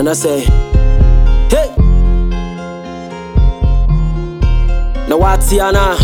And I say, hey, now what's Yana?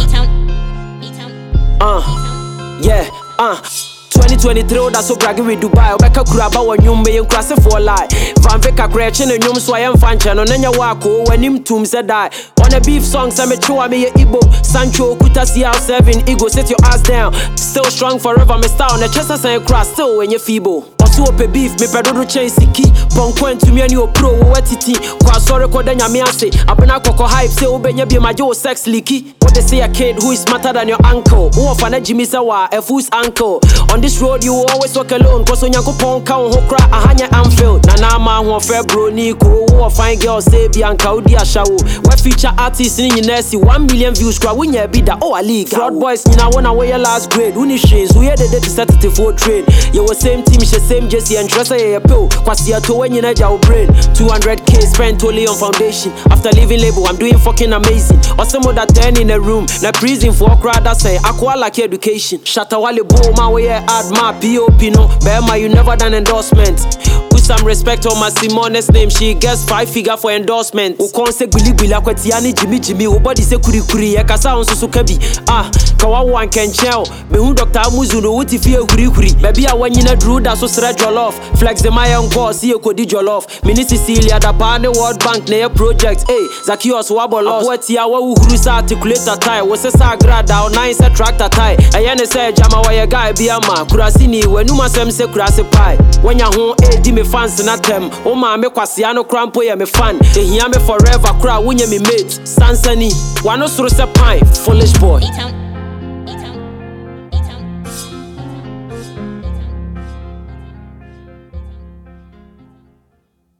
Yeah, 2023, that's so bragging with Dubai. Obeka kuraba wa nyumbe yen krase for lie. Van Veka krechen and nyum so I am fancha no nenya wako when him tomb said die. On a beef song, some chua me Igbo. Sancho Kuta CR7 ego, set your ass down. Still strong forever, me star on the chest as I cross still when you feeble. Osu ope beef, me pedodo chase ki. Ponkwen to me and you pro wetiti. Kwa sorry ko denya me ase. Abena koko hype say obenya be my jo sex leaky. What they say a kid who is smarter than your uncle. Who of an Jimmy Sawa, a fool's uncle. On this road you always walk alone. Cause on yanko ponka on hokra a hanya Anfield. Nana man who fair bro Nico. Who a fine girl say Bianca Udi a show. We feature artists in your nest 1 million views. Crowd win your bidder. Oh a league. Fraud boys you know wanna wear your last grade. Who need shades? Who had the day to set it for trade. You were same team, she same Jesse and Tressa a pill. Kwasi a to when you know your brain. 200k spent only on foundation. After leaving label, I'm doing fucking amazing. Or some other 10 in a room. Na prison for a crowd that say Aqua like education. Shatawale boom my way add my POP no. Bema you never done endorsement. With some respect on my Simone's name, she gets 5 figure for endorsement. O konse gbili gbili akwetiani Jimmy. O body say kuri kuri ya kasa on susu kebi. Kawa wan kenchel. Me hu Dr. Amuzu no wuti fie kuri. Baby a wanyina drew da so sre jollof. Flex the my uncle see kodi jollof. Mini Cecilia da pane World Bank na project. Hey, Zacchaeus wabolos. Abweti a wa uhuru sa articulator tie. Wo se sa grada o nine se tractor tie. Ayene se jama wa ye guy bi ama. Kurasini wenuma sem se kurase pai. Wanya ho di me fans na tem. O ma me kwase no crampo ye me fan. Ehia me forever kra wunye me mate. Sansani, wano soro se pine. Foolish boy.